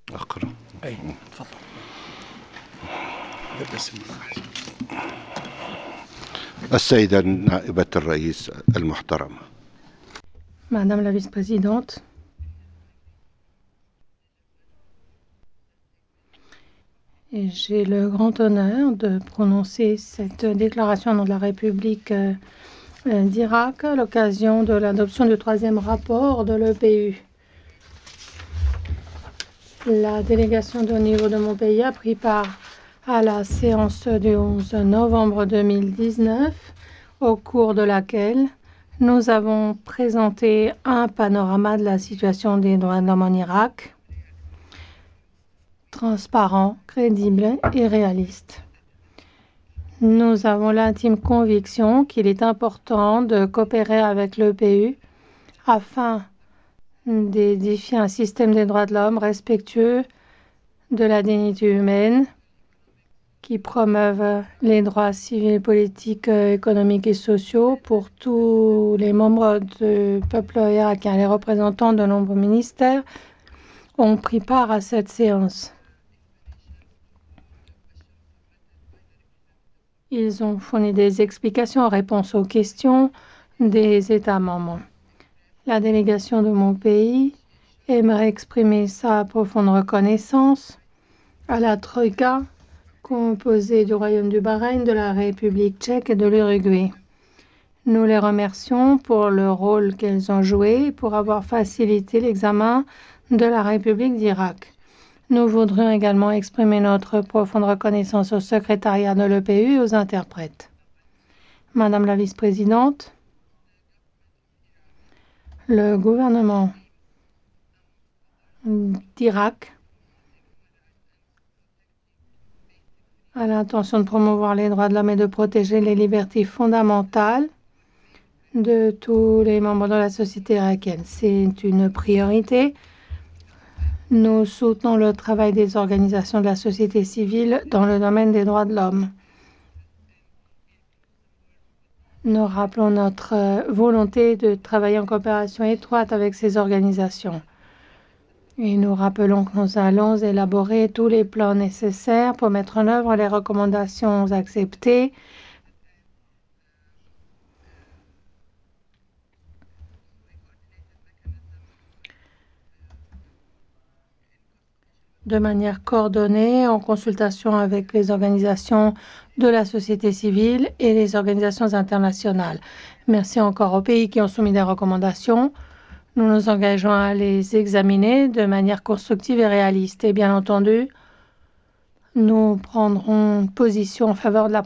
أقرأ. أي تفضل. بسم الله. السيدة نائبة الرئيس المحترمة. Madame la vice-présidente, j'ai le grand honneur de prononcer cette déclaration au nom de la République d'Irak à l'occasion de l'adoption du 3e rapport de l'EPU. La délégation de haut niveau de mon pays a pris part à la séance du 11 novembre 2019, au cours de laquelle nous avons présenté un panorama de la situation des droits de l'homme en Irak, transparent, crédible et réaliste. Nous avons l'intime conviction qu'il est important de coopérer avec l'EPU afin d'édifier un système des droits de l'homme respectueux de la dignité humaine, qui promeuve les droits civils, politiques, économiques et sociaux pour tous les membres du peuple irakien. Les représentants de nombreux ministères ont pris part à cette séance. Ils ont fourni des explications en réponse aux questions des États membres. La délégation de mon pays aimerait exprimer sa profonde reconnaissance à la Troïka, composée du Royaume du Bahreïn, de la République tchèque et de l'Uruguay. Nous les remercions pour le rôle qu'elles ont joué et pour avoir facilité l'examen de la République d'Irak. Nous voudrions également exprimer notre profonde reconnaissance au secrétariat de l'EPU et aux interprètes. Madame la vice-présidente, le gouvernement d'Irak a l'intention de promouvoir les droits de l'homme et de protéger les libertés fondamentales de tous les membres de la société irakienne. C'est une priorité. Nous soutenons le travail des organisations de la société civile dans le domaine des droits de l'homme. Nous rappelons notre volonté de travailler en coopération étroite avec ces organisations. Et nous rappelons que nous allons élaborer tous les plans nécessaires pour mettre en œuvre les recommandations acceptées de manière coordonnée en consultation avec les organisations de la société civile et les organisations internationales. Merci encore aux pays qui ont soumis des recommandations. Nous nous engageons à les examiner de manière constructive et réaliste. Et bien entendu, nous prendrons position en faveur de la